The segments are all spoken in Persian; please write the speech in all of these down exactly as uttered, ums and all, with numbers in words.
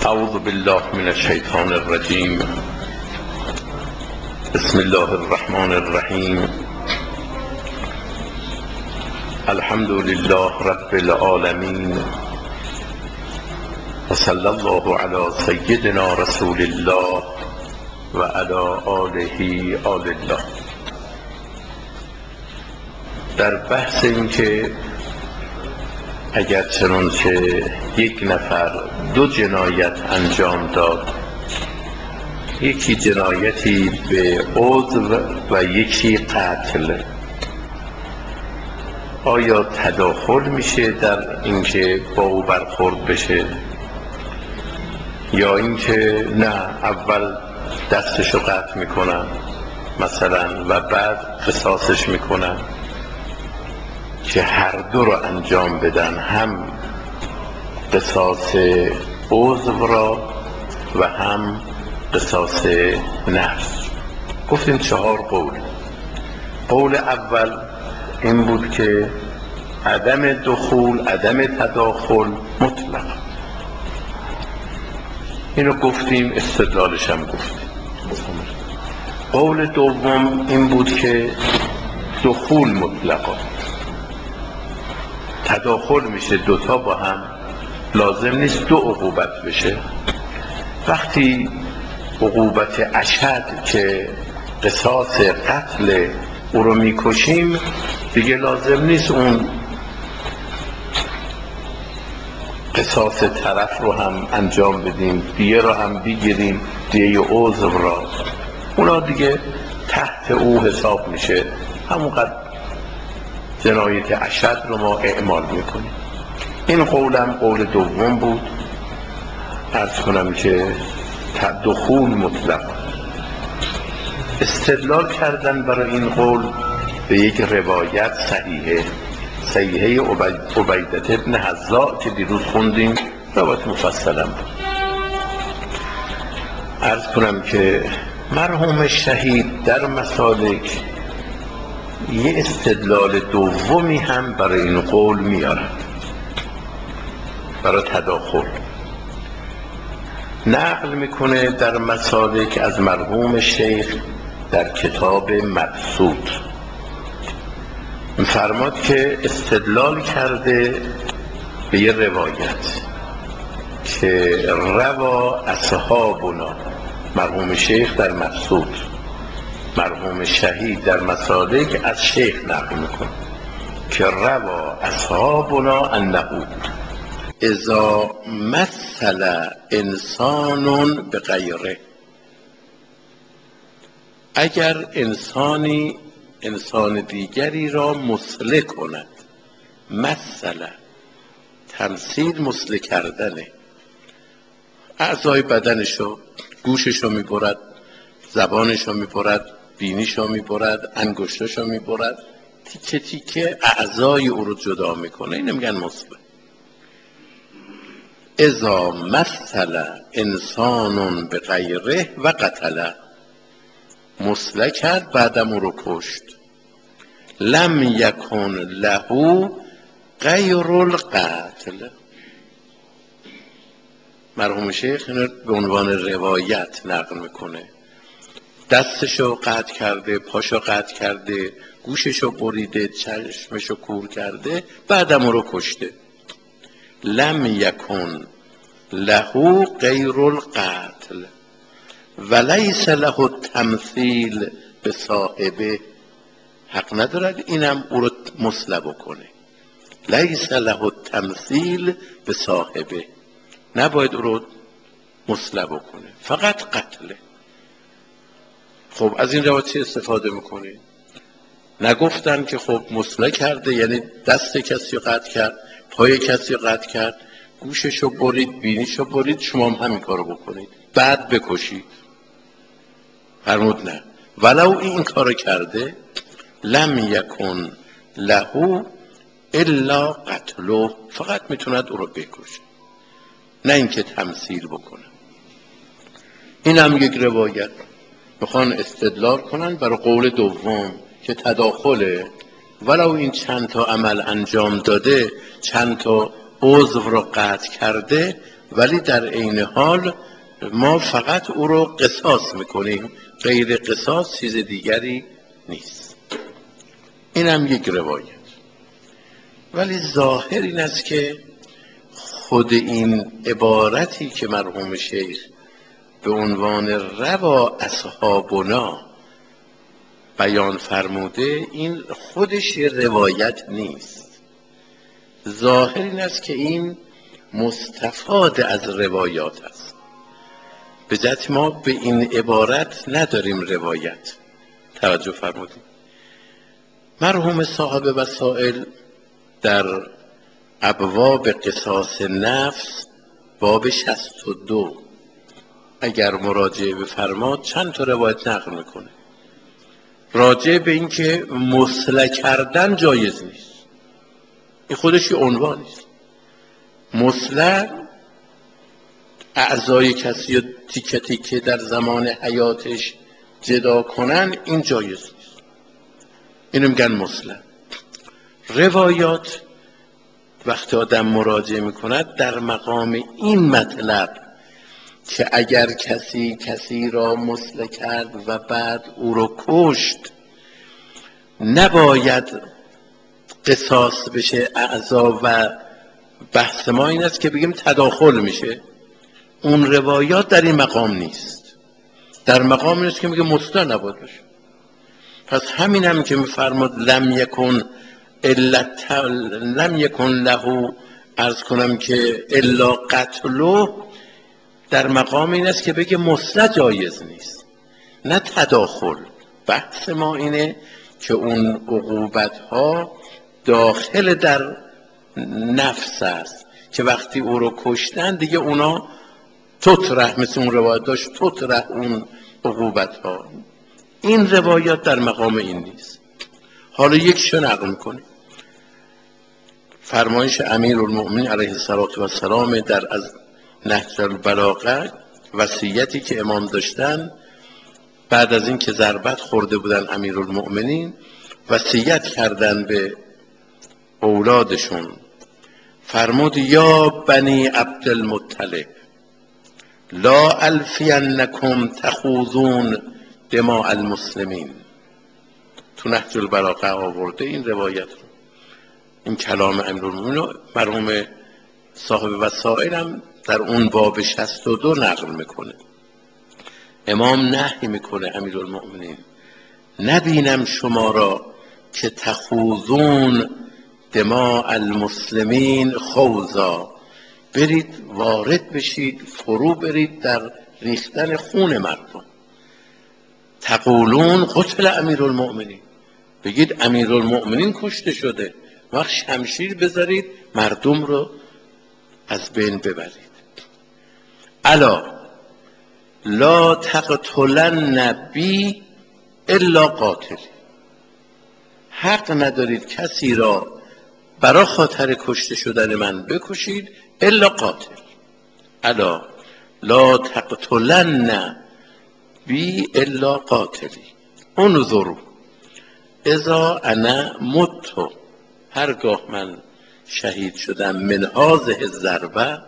اعوذ بالله من الشیطان الرجیم. بسم الله الرحمن الرحیم. الحمد لله رب العالمین و صلی الله علی سیدنا رسول الله و علی آله آل الله. در بحث این که اگر چنانچه یک نفر دو جنایت انجام داد، یکی جنایتی به عضو و یکی قتل، آیا تداخل میشه در اینکه با او برخورد بشه، یا اینکه نه اول دستشو قطع میکنن مثلا و بعد قصاصش میکنن که هر دو رو انجام بدن، هم قصاص عضو را و هم قصاص نفس. گفتیم چهار قول. قول اول این بود که عدم دخول، عدم تداخل مطلق. اینو گفتیم، استدلالش هم گفتیم. قول دوم این بود که دخول مطلقا، تداخل میشه دوتا با هم، لازم نیست دو عقوبت بشه. وقتی عقوبت اشد که قصاص قتل او رو میکشیم، دیگه لازم نیست اون قصاص طرف رو هم انجام بدیم، دیه رو هم بگیریم، دیه عضو را، اونا دیگه تحت او حساب میشه، همونقدر جنایت اشد رو ما اعمال میکنیم. این قولم قول دوم بود. عرض کنم که دخول مطلق. استدلال کردن برای این قول به یک روایت صحیحه، صحیحه عبیدة ابن حذاء که دیروز خوندیم، روایت مفصلم بود. عرض کنم که مرحوم شهید در مسالک یه استدلال دومی هم برای این قول میارد، برای تداخل. نقل میکنه در مسالک از مرحوم شیخ در کتاب مبسوط، فرماد که استدلال کرده به یه روایت که روا اصحابنا، مرحوم شیخ در مبسوط، مرحوم شهید در مسالک از شیخ نقل میکنه که روا اصحابنا انه اذا مثل انسان به غیره، اگر انسانی انسان دیگری را مثله کند، مثل تمثیل مثله کردنه، اعضای بدنشو، گوششو میبرد، زبانشو میبرد، بینیشو میبرد، انگشتشو میبرد، تیکه تیکه اعضای او رو جدا میکنه، اینو میگن مثله. اذا مثل انسان به غیره و قتله، مثله کرد بعدم او رو کشت، لم یکن له غیر القتل. مرحوم شیخ اینو به عنوان روایت نقل میکنه، دستشو قطع کرده، پاشو قطع کرده، گوششو بریده، چشمشو کور کرده، بعدم او رو کشته. لم یکن له غیر القتل و لیس له التمثیل به صاحبه، حق ندارد اینم او رو مثله بکنه. لیس له التمثیل به صاحبه، نباید او رو مثله بکنه، فقط قتله. خب از این روایت چه استفاده میکنه؟ نگفتن که خب مثله کرده یعنی دست کسی رو قطع کرد، پای کسی رو قطع کرد، گوششو برید، بینیشو برید، شما هم همین کارو بکنید بعد بکشید. فرمود نه، ولو این کارو کرده لم یکن له الا قتله، فقط میتوند او رو بکشه، نه اینکه تمثیل بکنه. این هم یک روایت میخوان استدلال کنن برای قول دوم که تداخله، ولو این چند تا عمل انجام داده، چند تا عضو رو قطع کرده، ولی در عین حال ما فقط او رو قصاص میکنیم، غیر قصاص چیز دیگری نیست. این هم یک روایت. ولی ظاهر این است که خود این عبارتی که مرحوم شیخ به عنوان روا اصحابنا بیان فرموده، این خودش روایت نیست. ظاهر این است که این مستفاد از روایات است. به جهت ما به این عبارت نداریم روایت. توجه فرمودیم. مرحوم صاحب وسائل در ابواب قصاص نفس باب شصت و دو اگر مراجعه بفرماد چند تا روایت نقل میکنه راجع به این که مصلح کردن جایز نیست. این خودش یه عنوان نیست. مصلح اعضای کسی یا تیکه تیکه در زمان حیاتش جدا کنن، این جایز نیست. اینو میگن مصلح. روایات وقتی آدم مراجعه میکند در مقام این مطلب که اگر کسی کسی را مصلح کرد و بعد او رو کشت نباید قصاص بشه اعضا، و بحث ما این است که بگیم تداخل میشه. اون روایات در این مقام نیست. در مقام این است که میگه مصلح نباید بشه. پس همین هم که میفرماد لم یکن الا لم یکن له، عرض کنم که الا قتله، در مقام این است که بگه مصلح جایز نیست، نه تداخل. بحث ما اینه که اون عقوبت ها داخل در نفس است که وقتی او رو کشتن دیگه اونا تطرح، مثل اون روایت داشت تطرح اون عقوبت ها. این روایات در مقام این نیست. حالا یک شو نقل میکنه فرمایش امیرالمؤمنین علیه السلام در از نهج البلاغه، وصیتی که امام داشتن بعد از این که ضربت خورده بودن امیرالمؤمنین، وصیت کردن به اولادشون، فرمود یا بنی عبدالمطلب لا الفینکم تخوضون دماء المسلمین. تو نهج البلاغه آورده این روایت رو. این کلام امیرالمؤمنین مرحوم صاحب وسائل هم در اون باب شصت و دو نقل میکنه. امام نهی میکنه امیرالمؤمنین نبینم شما را که تخوضون دماء المسلمین خوضا، برید وارد بشید، فرو برید در ریختن خون مردم. تقولون قتل امیرالمؤمنین، بگید امیرالمؤمنین کشته شده، وقت شمشیر بذارید مردم رو از بین ببرید. الا لا تقتلن بی الا قاتل، حق ندارید کسی را برای خاطر کشته شدن من بکشید الا قاتل. الا لا تقتلن بی الا قاتلی انظروا اذا انا مت، هرگاه من شهید شدم من هذه الضربه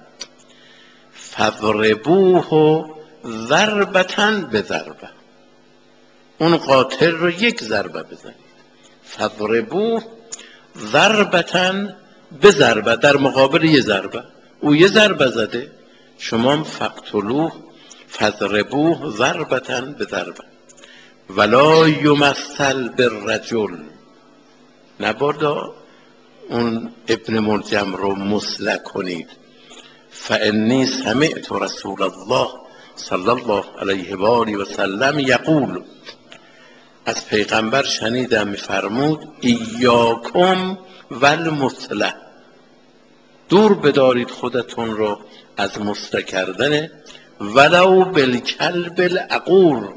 فضربوه ضربة بضربه، اون قاتل رو یک ضربه بزنید. فضربوه ضربة بضربه، در مقابل یه ضربه. او یه ضربه زده، شما فقتلوه فضربوه ضربة بضربه ولا یمثل بالرجل، نبادا اون ابن ملجم رو مصلح کنید. فانی سمعت رسول الله صلی الله علیه و آله و سلم یقول، از پیغمبر شنیدم میفرمود ایاکم والمصلح، دور بدارید خودتون رو از مصلح کردن ولو بالکلب العقور.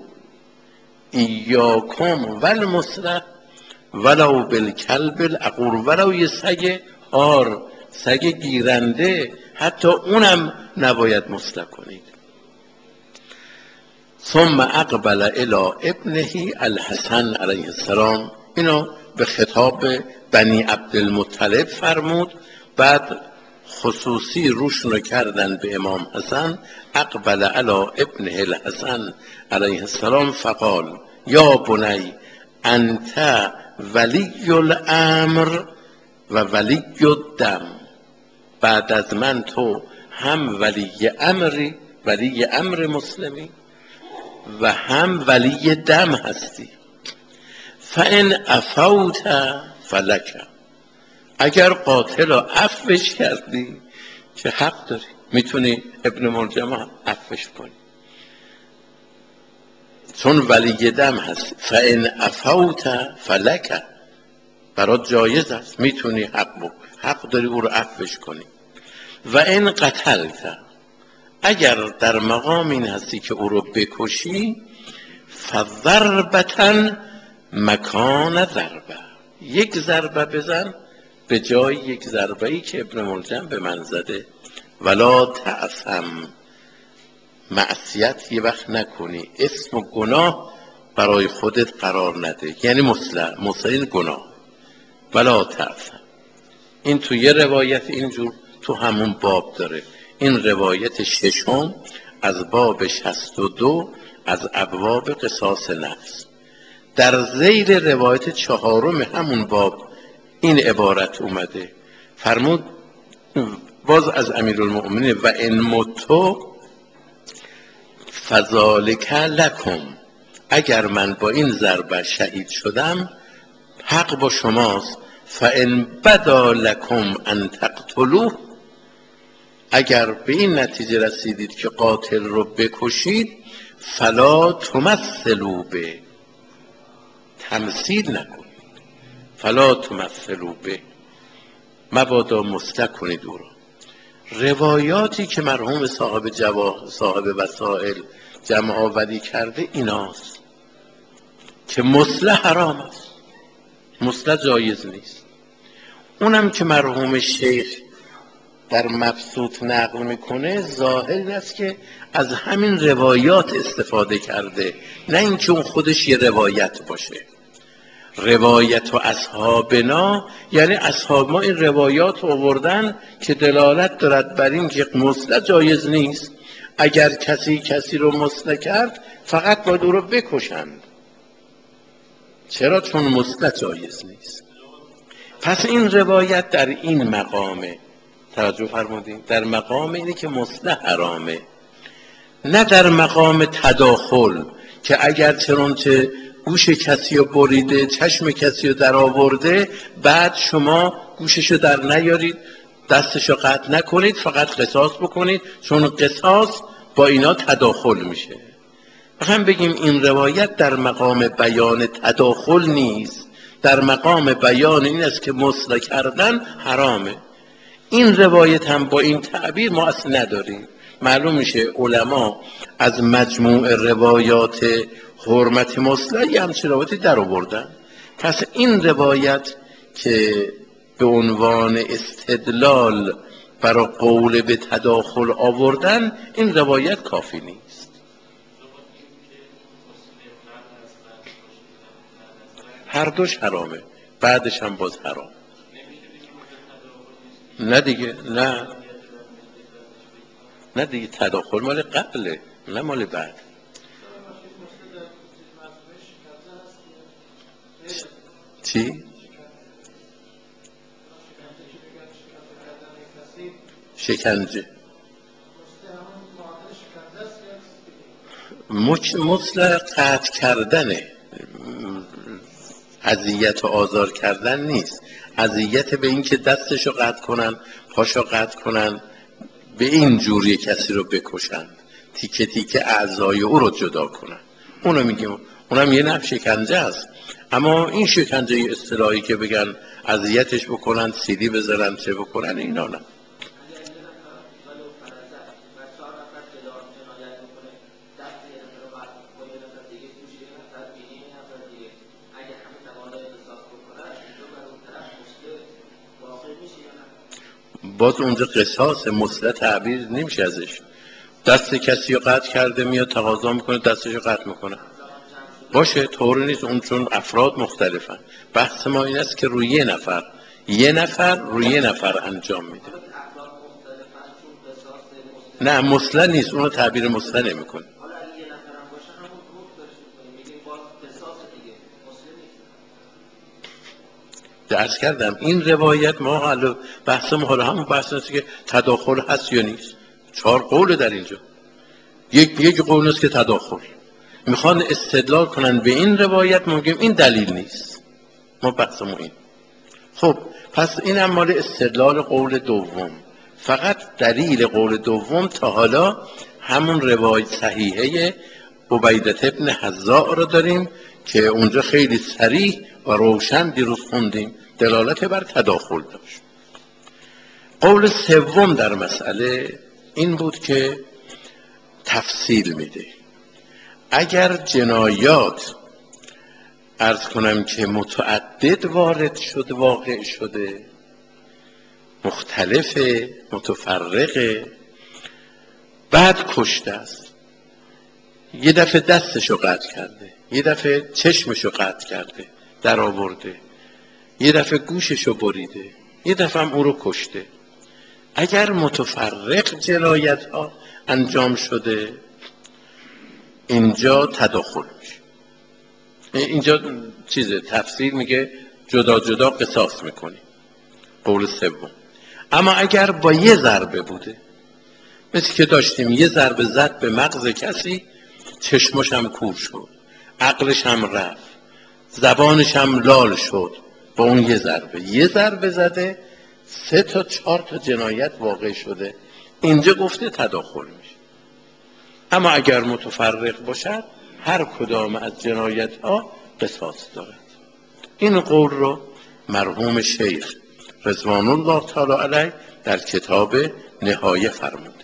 ایاکم والمصلح ولو بالکلب العقور، ولو یه سگ آر، سگ گیرنده، حتی اونم نباید مصلح کنید. ثم اقبل الی ابنه الحسن علیه السلام، اینو به خطاب بنی عبدالمطلب فرمود. بعد خصوصی روشونو کردن به امام حسن. اقبل علی ابنه الحسن علیه السلام فقال یا بنی انت ولی الامر و ولی الدم، بعد از من تو هم ولی امری، ولی امر مسلمی و هم ولی دم هستی. فان عفوت فلک، اگر قاتل رو عفوش کردی که حق داری، میتونی ابن ملجم عفوش کنی چون ولی دم هست. فان عفوت فلک، برات جایز است، میتونی حق بو. حق داری او رو عفوش کنی. و ان قتلت، اگر در مقام این هستی که او رو بکشی، فضربتا مکان ضربه، یک ضربه بزن به جای یک ضربه ای که ابن ملجم به من زده. ولا تعثم، معصیت یه وقت نکنی، اسم و گناه برای خودت قرار نده، یعنی مصلح مصلح گناه. ولا تعثم، این تو یه روایت اینجور تو همون باب داره. این روایت ششم از باب شصت و دو از ابواب قصاص نفس. در ذیل روایت چهارم همون باب این عبارت اومده، فرمود باز از امیرالمؤمنین و ان متو فذالک لکم، اگر من با این ضربه شهید شدم حق با شماست. فان بدا لکم ان تقتلوه، اگر به این نتیجه رسیدید که قاتل رو بکشید، فلا تمثلوا به، تمثیل نکنید، فلا تمثلوا به، مبادا مسلح کنید او را. روایاتی که مرحوم صاحب جوا صاحب وسائل جمع آوری کرده ایناست که مسلح حرام است، مسلح جایز نیست. اونم که مرحوم شیخ در مبسوط نقل میکنه ظاهر این است که از همین روایات استفاده کرده، نه اینکه اون خودش یه روایت باشه. روایت و اصحابنا یعنی اصحاب ما این روایات آوردن که دلالت دارد بر این که مسلح جایز نیست. اگر کسی کسی رو مسلح کرد فقط باید او رو بکشند. چرا؟ چون مسلح جایز نیست. پس این روایت در این مقامه، توجه فرمودین، در مقام اینه که مسلح حرامه، نه در مقام تداخل که اگر چنانچه گوش کسی رو بریده، چشم کسی رو در آورده، بعد شما گوششو در نیارید، دستشو قطع نکنید، فقط قصاص بکنید، چون قصاص با اینا تداخل میشه. بخوام بگیم این روایت در مقام بیان تداخل نیست، در مقام بیان این است که مسلح کردن حرامه. این روایت هم با این تعبیر ما اصلا نداریم. معلوم میشه علما از مجموع روایات حرمت مسلح یه همچه روایتی در آوردن. پس این روایت که به عنوان استدلال برای قول به تداخل آوردن، این روایت کافی نیست. هر دوش حرامه، بعدش هم باز حرام. نه دیگه، نه نه دیگه، تداخل مال قبله، نه مال بعد. چی؟ شکنجه مثل قطع کردنه، اذیت و آزار کردن نیست. اذیت به این که دستشو قطع کنن، پاشو قطع کنن، به این جوری کسی رو بکشن، تیکه تیکه اعضای او رو جدا کنن، اونو میگیم. اونم یه نوع شکنجه است. اما این شکنجه اصطلاحی که بگن اذیتش بکنن، سیلی بذارن، چه بکنن، اینا نه. باز اونجا قصاص مسلح تعبیر نمیشه ازش. دست کسی رو قطع کرده میاد تقاضا میکنه دستش رو قطع میکنه، باشه، طور نیست. اون چون افراد مختلفن. بحث ما این است که روی یه نفر یه نفر روی یه نفر انجام میده. نه مثلا نیست، اونو تعبیر مثلا نمی‌کنه. حالا اگه یه نفرم باشن همون حکم دارش می‌کنیم، میگیم با قصاص دیگه مسلم نیست. عرض کردم این روایت ما حالا بحث ما حالا همون بحث است که تداخل هست یا نیست. چهار قول در اینجا، یک یک قول است که تداخل میخوان استدلال کنن به این روایت، ما میگیم این دلیل نیست، ما بحثمون این. خب پس این هم مال استدلال قول دوم. فقط دلیل قول دوم تا حالا همون روایت صحیحه عبیدة ابن حذاء رو داریم که اونجا خیلی صریح و روشن دیروز خوندیم دلالت بر تداخل داشت. قول سوم در مسئله این بود که تفصیل میده. اگر جنایات عرض کنم که متعدد وارد شد، واقع شده، مختلف متفرقه، بعد کشته است، یه دفعه دستشو قطع کرده، یه دفعه چشمشو قطع کرده در آورده، یه دفعه گوششو بریده، یه دفعه هم او رو کشته، اگر متفرق جنایت ها انجام شده اینجا تداخل میشه. اینجا چیزه تفسیر میگه جدا جدا قصاص میکنی، قول سوم. اما اگر با یه ضربه بوده، مثل که داشتیم یه ضربه زد به مغز کسی، چشمش هم کور شد، عقلش هم رفت، زبانش هم لال شد، با اون یه ضربه یه ضربه زده، سه تا چهار تا جنایت واقع شده، اینجا گفته تداخل میشه. اما اگر متفرق باشد هر کدام از جنایت ها قصاص دارد. این قول رو مرحوم شیخ رضوان الله تعالی علیه در کتاب نهایه فرمود.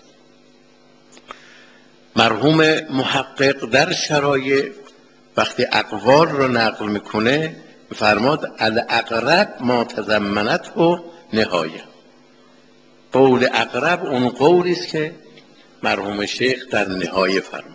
مرحوم محقق در شرایع وقتی اقوال رو نقل میکنه فرماد الاقرب ما تضمنت و نهایه. قول اقرب اون قولی است که مرحوم شیخ در نهایه فرمود.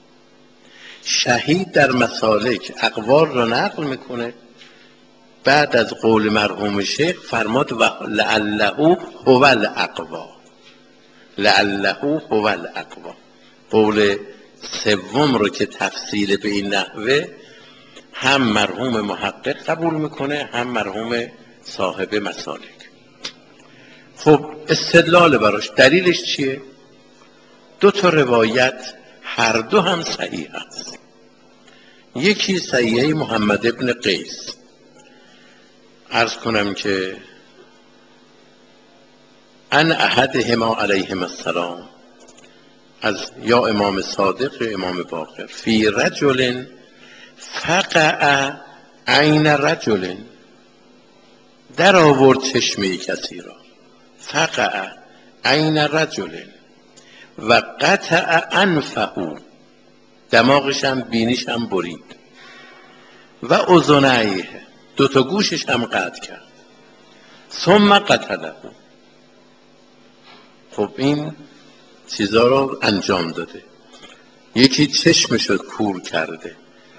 شهید در مسالک اقوال رو نقل میکنه، بعد از قول مرحوم شیخ فرماد و لعله هو الاقوا، لعله هو الاقوا. قول سوم رو که تفصیل به این نحوه هم مرحوم محقق قبول میکنه هم مرحوم صاحب مسالک. خب استدلال براش دلیلش چیه؟ دو تا روایت هر دو هم صحیح است. یکی صحیحه محمد ابن قیس، عرض کنم که ان احدهما علیهم السلام، از یا امام صادق یا امام باقر، فی رجل فقع عین رجل، در آورد چشمه کسی را، فقع عین رجل و قطع انفه، دماغش هم بینیش هم برید، و اذنیه، دو تا گوشش هم قطع کرد، ثم قتله. خب این چیزا رو انجام داده. یکی چشمشو کور کرده،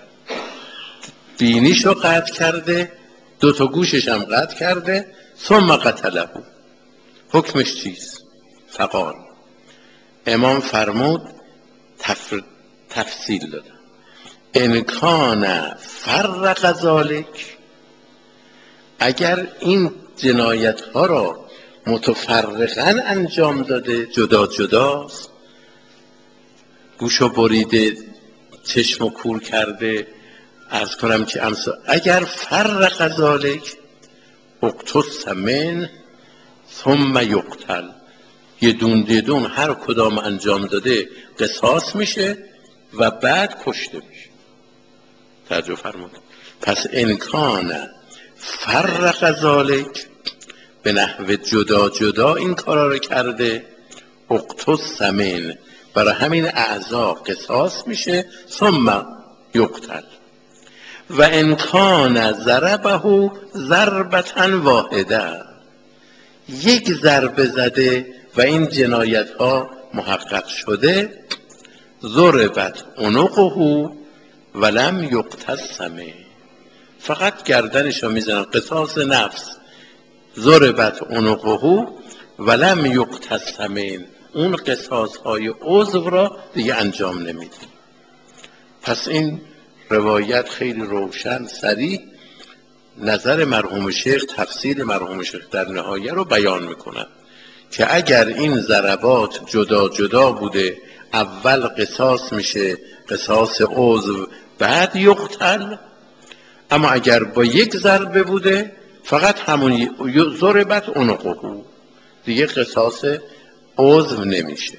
بینیشو قطع کرده، دو تا گوشش هم قطع کرده، ثم قتله. حکمش چیست؟ فقال، امام فرمود تفر... تفصیل داده، ان کان فرق ذالک، اگر این جنایت ها را متفرقاً انجام داده، جدا جداست، گوشو بریده، چشمو کور کرده، عرض کنم که امثال، اگر فرق ذالک اقتص من ثم یقتل، یه دون دیدون هر کدام انجام داده قصاص میشه و بعد کشته میشه. توجه فرمود. پس امکان فرق ذالک، به نحو جدا جدا این کارا رو کرده، اقتص من، برای همین اعضا قصاص میشه، ثم یقتل. و امکان ضربه ضربة واحده، یک ضربه زده و این جنایت ها محقق شده، ضربت عنقه ولم یقتص، فقط گردنش رو میزنن، قصاص نفس، ضربت عنقه ولم یقتص، اون قصاص های عضو را دیگه انجام نمیدیم. پس این روایت خیلی روشن صریح نظر مرحوم شیخ، تفسیر مرحوم شیخ در نهایه رو بیان میکنن که اگر این ضربات جدا جدا بوده، اول قصاص میشه قصاص عضو بعد یقتل، اما اگر با یک ضربه بوده فقط همون ضربت عنقه، دیگه قصاص عضو نمیشه.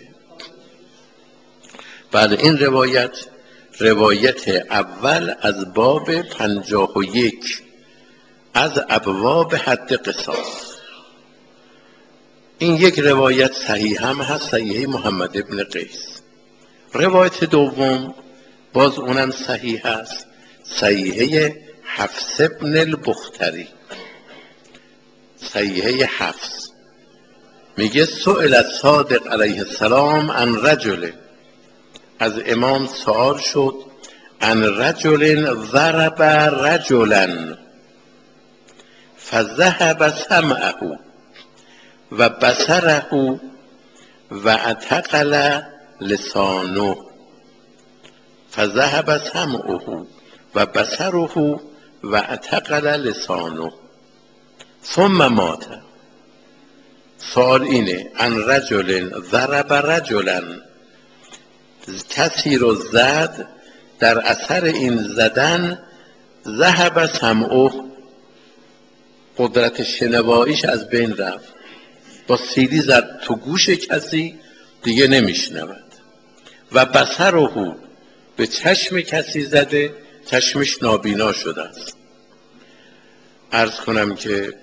بله این روایت روایت اول از باب پنجاه و یک از ابواب حد قصاص. این یک روایت صحیح هم هست، صحیحه محمد ابن قیس. روایت دوم باز اونم صحیح هست، صحیحه حفص ابن البختری. صحیحه حفص میگه سئل الصادق علیه السلام عن رجل، از امام سوال شد عن رجل ضرب رجلا فذهب سمعه و بصره و اعتقل لسانه، فذهب سمعه و بصره و اعتقل لسانه ثم مات. سوال اینه عن رجل ضرب رجلا، کسی رو زد، در اثر این زدن ذهب سمعه، قدرت شنواییش از بین رفت، با سیلی زد تو گوش کسی دیگه نمیشنود، و بصره، به چشم کسی زده چشمش نابینا شده است. عرض کنم که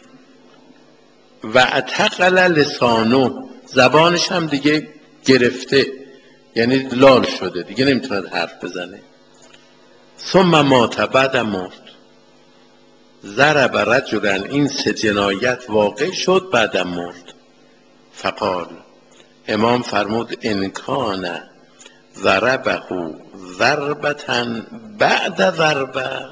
و اعتقل لسانه، زبانش هم دیگه گرفته، یعنی لال شده دیگه نمیتوند حرف بزنه. ثم مات، بعد مرد. ضرب رجلا، این سه جنایت واقع شد بعدم مرد. فقال، امام فرمود ان کان ضربه ضربة بعد ضربه،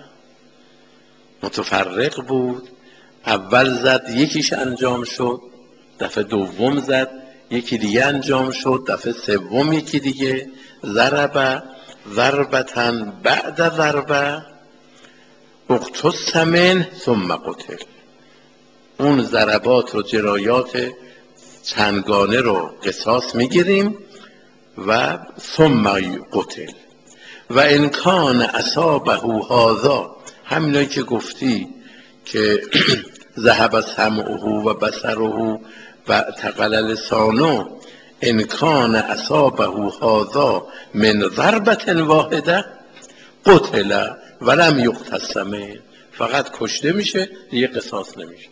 متفرق بود، اول زد یکیش انجام شد، دفعه دوم زد یکی دیگه انجام شد، دفعه سوم یکی دیگه، ضربه ضربة بعد ضربه اقتص منه ثم قتل. اون ضربات و جرایات چندگانه رو قصاص میگیریم و ثم قتل. و ان کان اصابه هذا، همینایی که گفتی که ذهب سمعه و بصره و تقل لسانه، ان کان اصابه هذا من ضربة واحده قتل ولم یقتص منه، فقط کشته میشه دیگه قصاص نمیشه.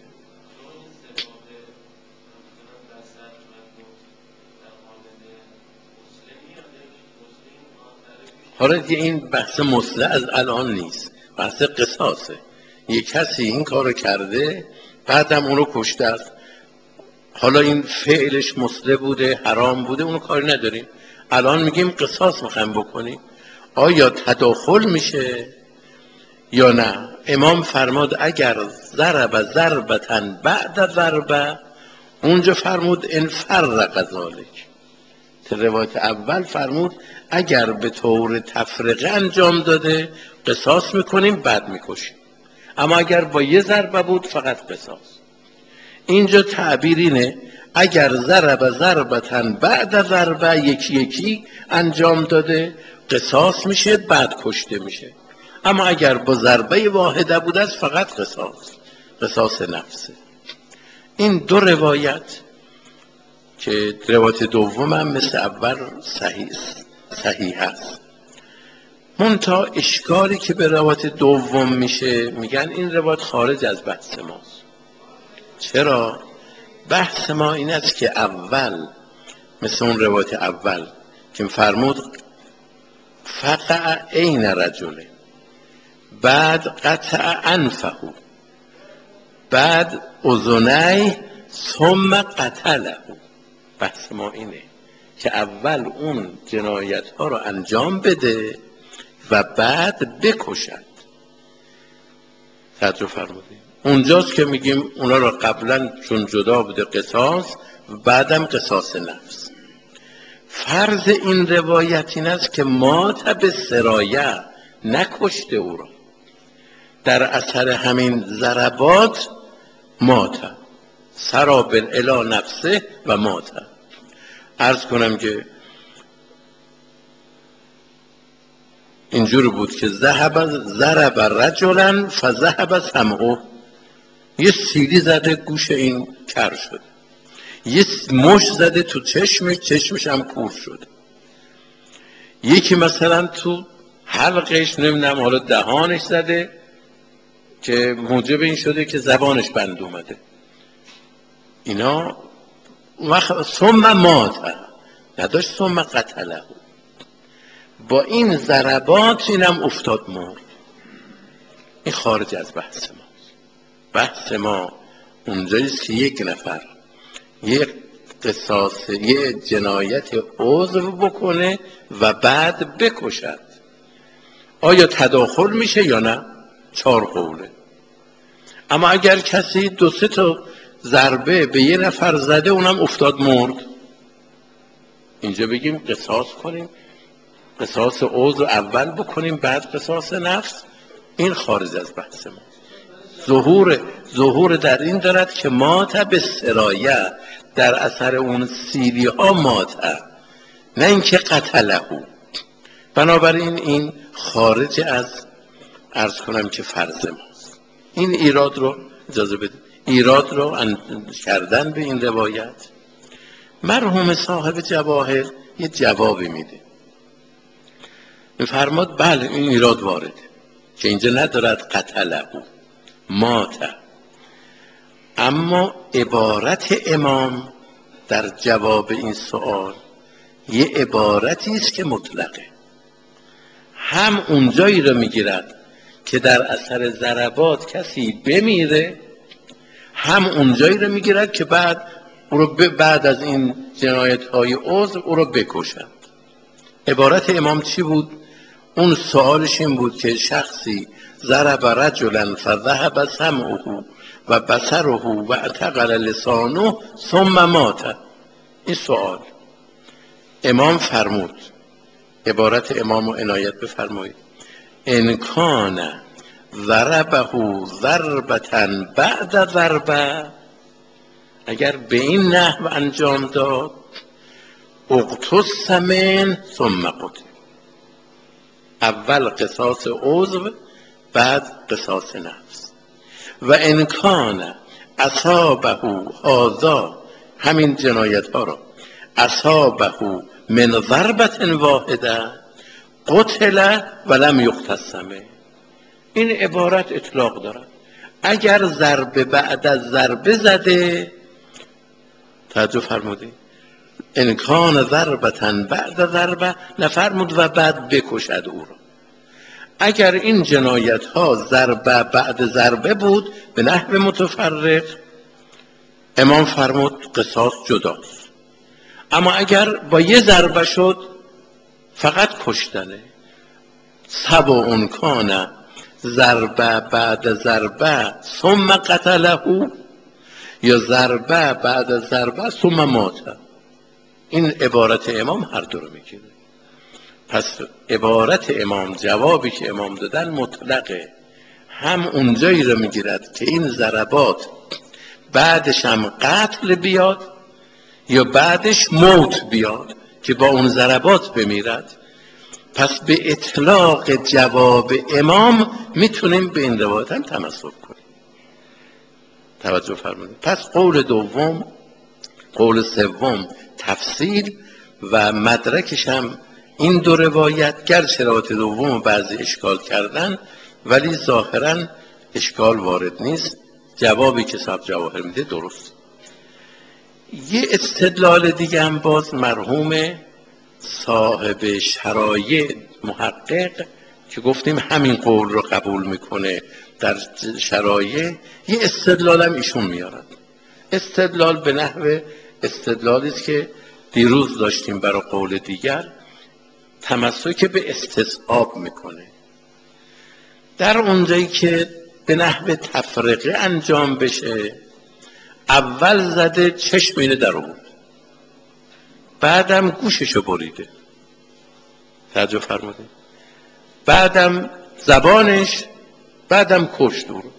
حالا دیگه این بحث مصلح از الان نیست، بحث قصاصه. یک کسی این کارو کرده بعدم اونو کشته است، حالا این فعلش مصلح بوده حرام بوده اونو کاری نداریم، الان میگیم قصاص میخوایم بکنیم. آیا تداخل میشه یا نه؟ امام فرمود اگر ضرب ضربة بعد ضربه، اونجا فرمود ان فرق ذلک. روایت اول فرمود اگر به طور تفرقه انجام داده قصاص میکنیم بعد میکشیم، اما اگر با یه ضربه بود فقط قصاص. اینجا تعبیر اینه اگر ضرب ضربة بعد ضربه، یکی یکی انجام داده قصاص میشه بعد کشته میشه، اما اگر با ضربه واحده بود است فقط قصاص، قصاص نفسه. این دو روایت که روایت دوم هم مثل اول صحیح صحیح هست، منتها اشکالی که به روایت دوم میشه میگن این روایت خارج از بحث ماست. چرا؟ بحث ما این است که اول مثل اون روایت اول که فرمود فقع عین رجل، بعد قطع انفه، بعد اذنیه ثم قتله. بحث ما اینه که اول اون جنایت ها رو انجام بده و بعد بکشد. توجه فرمودید؟ اونجاست که میگیم اونا رو قبلا چون جدا بوده قصاص، بعدم قصاص نفس. فرض این روایت این است که مات به سرایه، نکشته او را، در اثر همین ضربات مات، سرا بالالی نفسه و مات. عرض کنم که اینجور بود که ذهب ضرب رجلا فذهب سمعه، یه سیلی زده گوش این کر شد، یه مش زده تو چشمش، چشمش هم کور شد، یکی مثلا تو حلقش، نمیدونم حالا دهانش زده که موجب این شده که زبانش بند اومده. اینا وقت ثم مات، نداشت ثم قتله، با این ضربات اینم افتاد مرد. این خارج از بحث ما. بحث ما اونجاییست که یک نفر یک قصاص، یک جنایت عضو بکنه و بعد بکشد، آیا تداخل میشه یا نه؟ چهار قوله. اما اگر کسی دو سه تا ضربه به یه نفر زده، اونم افتاد مرد، اینجا بگیم قصاص کنیم، قصاص عضو اول بکنیم بعد قصاص نفس؟ این خارج از بحث ما. ظهور ظهور در این دارد که مات به سرایه، در اثر اون سیلی ها مات، نه اینکه قتله. بنابراین این خارج از عرض کنم که فرض ماست. این ایراد رو اجازه بدید، ایراد رو کردن به این روایت. مرحوم صاحب جواهر یه جوابی میده، میفرماد بله این ایراد وارده که اینجا ندارد قتله مات، اما عبارت امام در جواب این سوال یه عبارتی است که مطلقه، هم اونجایی رو میگیرد که در اثر ضربات کسی بمیره، هم اونجایی رو میگیرد که بعد او رو بعد از این جنایت های عضو او رو بکشند. عبارت امام چی بود؟ اون سوالش این بود که شخصی ضرب رجلا فذهب سمعه و بصره و اعتقل لسانه ثم مات. این سوال امام فرمود، عبارت امام رو عنایت بفرمایید، ان کان ضربه ضربة بعد ضربه، اگر به این نحو انجام داد، اقتص منه ثم قتل، اول قصاص عضو بعد قصاص نفس. و ان کان اصابه هذا، همین جنایت ها را اصابه من ضربة واحده قتل ولم یقتص منه. این عبارت اطلاق دارد، اگر ضربه بعد از ضربه زده، توجه فرمودید، ان کان ضربة بعد ضربه، نفرمود و بعد بکشد او را. اگر این جنایت ها ضربه بعد ضربه بود به نحو متفرق، امام فرمود قصاص جداست. اما اگر با یه ضربه شد فقط کشتنه. سبع کان ضربه بعد ضربه ثم قتله، یا ضربه بعد ضربه ثم مات. این عبارت امام هر دو رو میگیره. پس عبارت امام، جوابی که امام دادن مطلقه، هم اونجایی رو میگیرد که این ضربات بعدش هم قتل بیاد یا بعدش موت بیاد که با اون ضربات بمیرد. پس به اطلاق جواب امام میتونیم به این روایت هم تمسک کنیم. توجه فرمایید. پس قول دوم، قول سوم تفصیل و مدرکش هم این دو روایت، گرچه روایت دوم بعضی اشکال کردن ولی ظاهرا اشکال وارد نیست. جوابی که صاحب جواهر میده درست. یه استدلال دیگه هم باز مرحوم صاحب شرایع محقق که گفتیم همین قول رو قبول میکنه در شرایع، یه استدلال هم ایشون میارد. استدلال به نحو استدلالی است که دیروز داشتیم برای قول دیگر، تمسک به استصحاب میکنه. در اونجایی که به نحو تفرقه انجام بشه، اول زده چشم اینه در آورد، بعدم گوششو بریده، توجه فرمودید، بعدم زبانش، بعدم کشت او رو.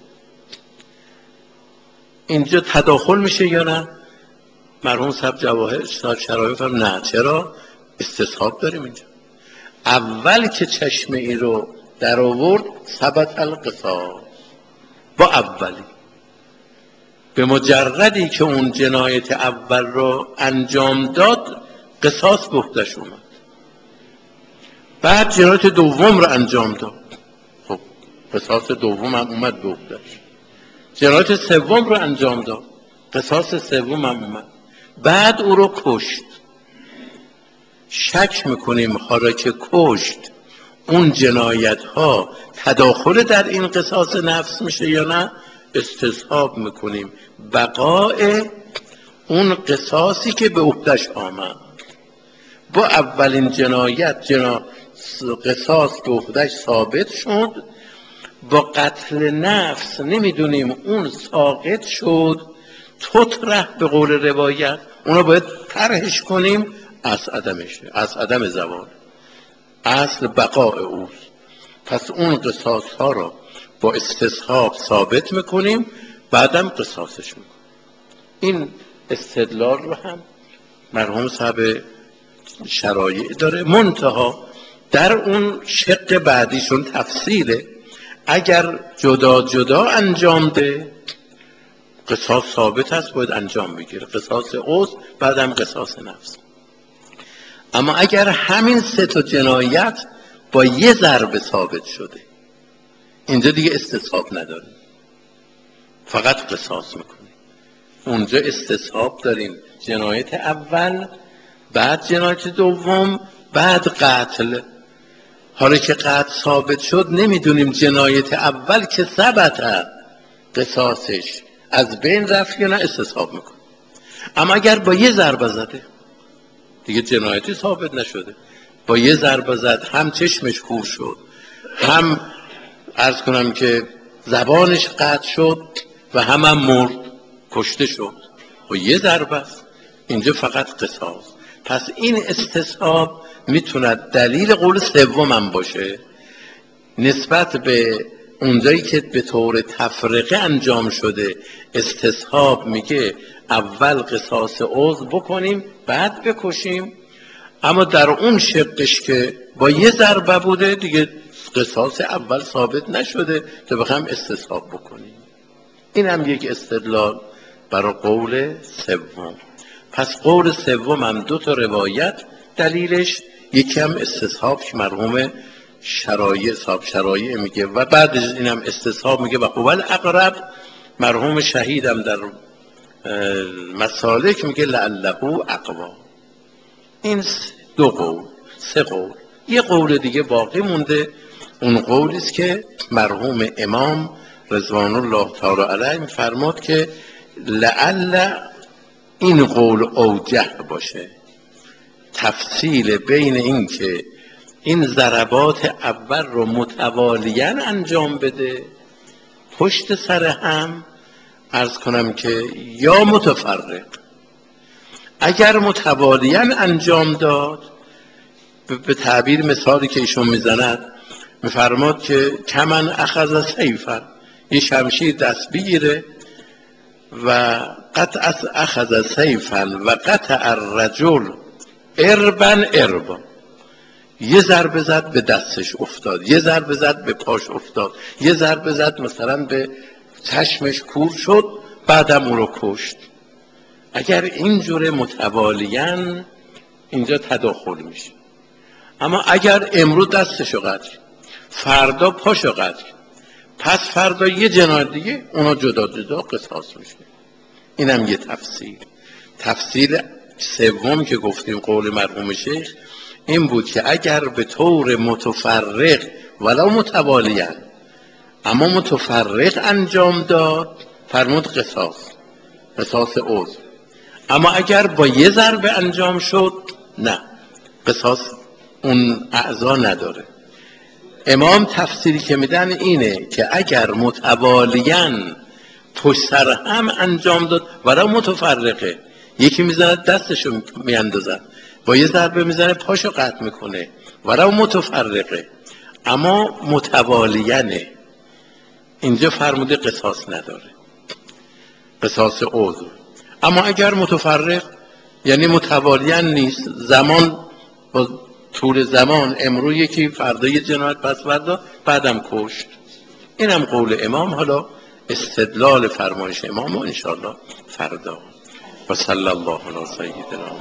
اینجا تداخل میشه یا نه؟ مرحوم صاحب جواهر شرایط فرم نه. چرا؟ استصحاب داریم اینجا. اول که چشم ای رو در آورد ثبت القصاص، با اولی، به مجردی که اون جنایت اول رو انجام داد قصاص به عهده‌اش اومد. بعد جنایت دوم رو انجام داد، خب قصاص دوم هم اومد به عهده‌اش. جنایت سوم رو انجام داد، قصاص سوم هم اومد. بعد او رو کشت. شک میکنیم حالا که کشت اون جنایت ها تداخل در این قصاص نفس میشه یا نه؟ استصحاب میکنیم بقای اون قصاصی که به عهده‌اش آمد. با اولین جنایت جنا... قصاص به عهده‌اش ثابت شد، با قتل نفس نمیدونیم اون ساقط شد، تطرح به قول روایت، اونا باید طرحش کنیم از عدمش، از عدم زوال، اصل بقاء اوست. پس اون قصاص ها را با استصحاب ثابت میکنیم، بعدم قصاصش میکنیم. این استدلال رو هم مرحوم صاحب شرایع داره، منتها در اون شق بعدیشون تفصیله. اگر جدا جدا انجام ده قصاص ثابت هست، باید انجام بگیره، قصاص عضو بعدم قصاص نفس. اما اگر همین سه تا جنایت با یه ضربه ثابت شده، اینجا دیگه استصحاب نداریم، فقط قصاص میکنیم. اونجا استصحاب داریم، جنایت اول، بعد جنایت دوم، بعد قتل. حالا که قتل ثابت شد نمیدونیم جنایت اول که ثبت قصاصش از بین رفت یا نه، استصحاب میکنیم. اما اگر با یه ضربه زده، دیگه جنایتی ثابت نشده، با یه ضربه زد، هم چشمش کور شد، هم عرض کنم که زبانش قطع شد و هم هم مرد، کشته شد، با یه ضربه است، اینجا فقط قصاص. پس این استصحاب میتوند دلیل قول سوم هم باشه، نسبت به اونجایی که به طور تفرقه انجام شده. استصحاب میگه اول قصاص عضو بکنیم بعد بکشیم، اما در اون شقش که با یه ضربه بوده دیگه قصاص اول ثابت نشده که بخوایم استصحاب بکنیم. این هم یک استدلال برای قول سوم. پس قول سوم هم دو تا روایت دلیلش، یکی هم استصحاب که مرحوم شرایع صاحب شرایع میگه و بعدش اینم استصحاب میگه و قول اقرب مرحوم شهیدم در مسالک میگه لعله اقوا. این دو قول، سه قول. یه قول دیگه باقی مونده، اون قولی است که مرحوم امام رضوان الله تعالی علیه میفرماد که لعل این قول اوجه باشه، تفصیل بین این که این ضربات اول رو متوالیاً انجام بده پشت سر هم، عرض کنم که یا متفرق. اگر متوالیاً انجام داد، به تعبیر مثالی که ایشون میزند میفرماد که کمن اخذ سیفا، یه شمشیر دست بگیره و قطع اخذ سیفا و قطع الرجل اربن اربا، یه ضربه زد به دستش افتاد، یه ضربه زد به پاش افتاد، یه ضربه زد مثلا به چشمش کور شد، بعدم او رو کشت. اگر اینجوره متوالیاً اینجا تداخل میشه. اما اگر امروز دستشو قطع، فردا پاشو قطع، پس فردا یه جنایت دیگه، اونا جدا جدا قصاص میشه. اینم یه تفصیل. تفصیل سوم که گفتیم قول مرحوم شیخ این بود که اگر به طور متفرق ولو متوالیاً اما متفرق انجام داد، فرمود قصاص، قصاص عضو. اما اگر با یه ضربه انجام شد، نه، قصاص اون اعضا نداره. امام تفسیری که میدن اینه که اگر متوالیاً پشت سر هم انجام داد ولو متفرقه، یکی میزند دستشو میاندازن، با یه ضربه میزنه پاشو قطع میکنه ولو متفرقه، اما متوالیانه. اینجا فرموده قصاص نداره، قصاص عضو. اما اگر متفرق یعنی متوالیان نیست، زمان با طول زمان، امرو یکی فردا یه جنایت پس فردا بعدم کشت، اینم قول امام. حالا استدلال فرمایش امام و انشاءالله فردا. و صلی الله علی سیدنا